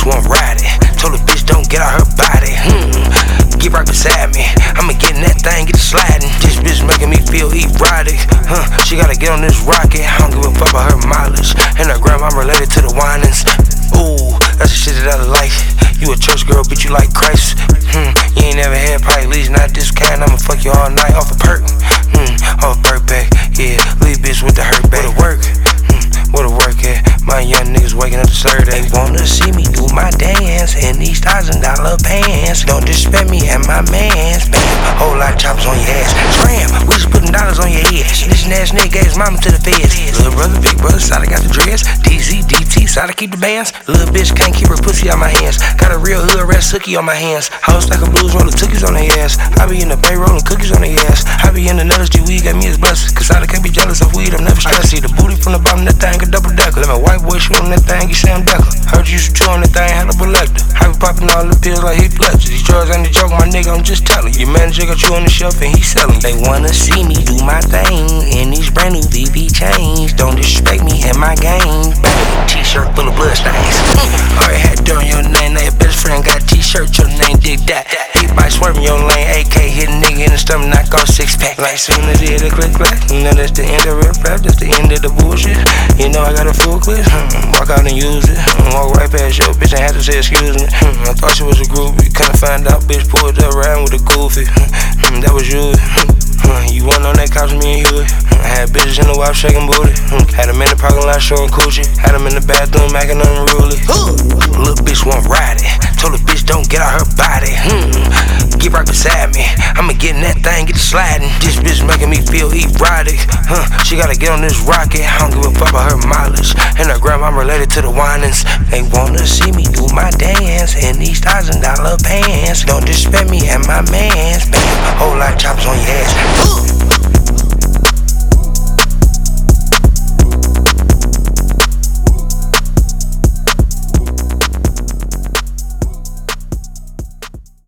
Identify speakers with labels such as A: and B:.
A: bitch won't ride it. Told the bitch don't get out her body. Get right beside me. I'ma get in that thing, get it sliding. This bitch making me feel erotic. She gotta get on this rocket. I don't give a fuck about her mileage. And her grandma related to the Winans. Ooh, that's the shit that I like. You a church girl, bitch, you like Christ. You ain't never had probably least not this kind. I'ma fuck you all night off a perk. Off a perk back. Yeah, leave bitch with the hurt back. Where the work? Where the work at? My young niggas waking up to serve. They wanna see me do my dance in these $1,000 pants. Don't disrespect me and my mans. Bam, whole lot of choppers on your ass. Scram, we just putting dollars on your head. This ass nigga gave his mama to the feds. Little brother, big brother, side I got the dreads. DZ, DT, side I keep the bands. Little bitch can't keep her pussy out my hands. Got a real hood red sookie on my hands. House like a blues rolling cookies on their ass. I be in the bay rolling cookies on their ass. I be in the nutters, G weed got me as blessed. Cause I can't be jealous of weed, I'm never stressed. See the booty from the bottom, that thing a double decker. Let my white boy shoot on that thing, you Sam Decker. Heard you used to chew on that thing, had a selector. I be popping all the pills like he fletcher. These drugs ain't a joke, my nigga, I'm just telling. Your manager got you on the shelf and he selling. They wanna see me do my thing in these brand new VV chains. Don't disrespect me and my game. T-shirt full of blood stains. Already had dirt on your name, now your best friend got a t-shirt, your name dig that. He by swerving your lane, AK hit a nigga in the stomach, knock off 6-pack. Like soon as he hit a click clack, now that's the end of rip rap, that's the end of the bullshit. You know I got a full clip, walk out and use it. Walk right past your bitch, ain't had to say excuse me. I thought she was a groupie, couldn't find out, bitch pulled up around with a goofy. That was you. You wasn't on that couch, me and you. I had bitches in the wife shaking booty. Had them in the parking lot showing coochie. Had them in the bathroom macking unruly. Little bitch won't ride it. Told the bitch don't get out her body. Get right beside me. I'ma get in that thing, get it sliding. This bitch making me feel erotic. She gotta get on this rocket. I don't give a fuck about her mileage. And her grandma related to the Winans. They wanna see me do my dance in these $1,000 pants. Don't disrespect me and my mans. Bam, whole lot of choppers on your ass.